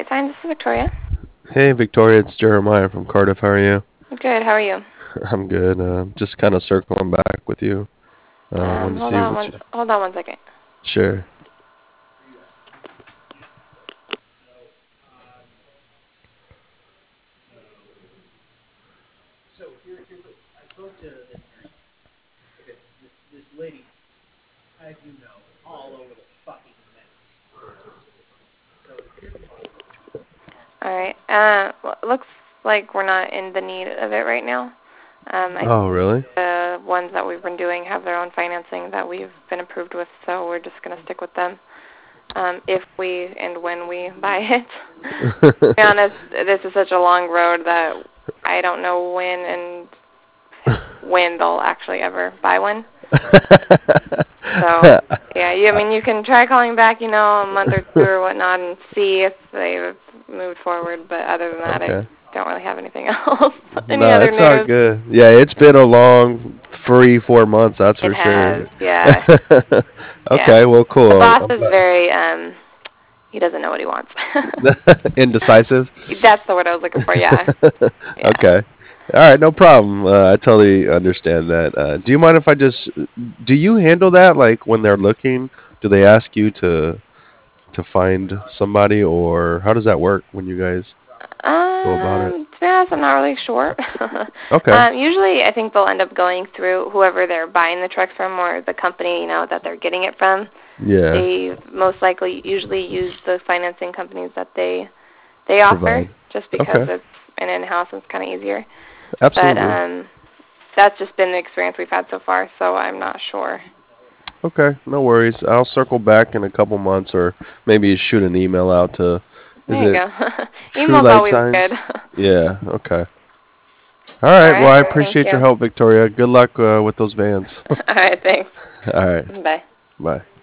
Right Signs. This is Victoria. Hey Victoria, it's Jeremiah from Cardiff. How are you? Good. How are you? I'm good. Just kind of circling back with you. Wanted to Hold see on what one. you. Hold on one second. Sure. All right. Well, it looks like we're not in the need of it right now. I Oh, really? The ones that we've been doing have their own financing that we've been approved with, so we're just gonna stick with them. If we and when we buy it. To be honest, this is such a long road that I don't know when they'll actually ever buy one. So, yeah, I mean, you can try calling back, a month or two or whatnot and see if they've moved forward, but other than that, I Okay. don't really have anything else. Any No, other it's all news? good. Yeah, it's been a long 3, 4 months, that's It for sure. has, yeah, yeah. Okay, well, The cool. boss is very, he doesn't know what he wants. Indecisive. That's the word I was looking for, yeah, yeah. Okay. All right, no problem. I totally understand that. Do you mind if I just do you handle that like when they're looking? Do they ask you to find somebody, or how does that work when you guys go about it? To be honest, I'm not really sure. Okay. Usually, I think they'll end up going through whoever they're buying the trucks from or the company, that they're getting it from. Yeah. They most likely usually use the financing companies that they offer, Provide. just because Okay. it's an in-house and it's kind of easier. But Absolutely. that's just been the experience we've had so far, so I'm not sure. Okay. No worries. I'll circle back in a couple months, or maybe shoot an email out to. Is There you it go. True Email's Light always good. Signs? Yeah. Okay. All All right. Well, right. I Thank appreciate you. your help, Victoria. Good luck with those vans. All right. Thanks. All right. Bye. Bye.